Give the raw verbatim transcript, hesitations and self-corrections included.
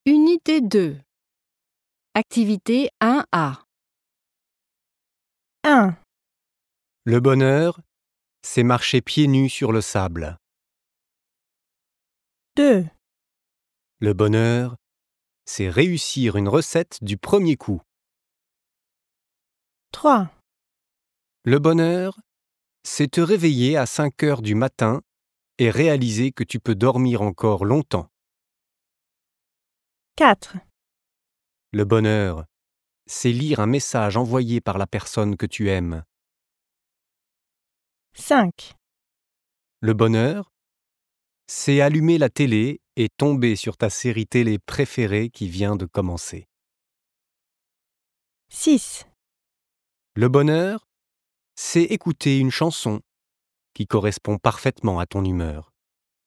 Unité deux. Activité un A. un. Le bonheur, c'est marcher pieds nus sur le sable. deux. Le bonheur, c'est réussir une recette du premier coup. trois. Le bonheur, c'est te réveiller à cinq heures du matin et réaliser que tu peux dormir encore longtemps. quatre. Le bonheur, c'est lire un message envoyé par la personne que tu aimes. cinq. Le bonheur, c'est allumer la télé et tomber sur ta série télé préférée qui vient de commencer. six. Le bonheur, c'est écouter une chanson qui correspond parfaitement à ton humeur.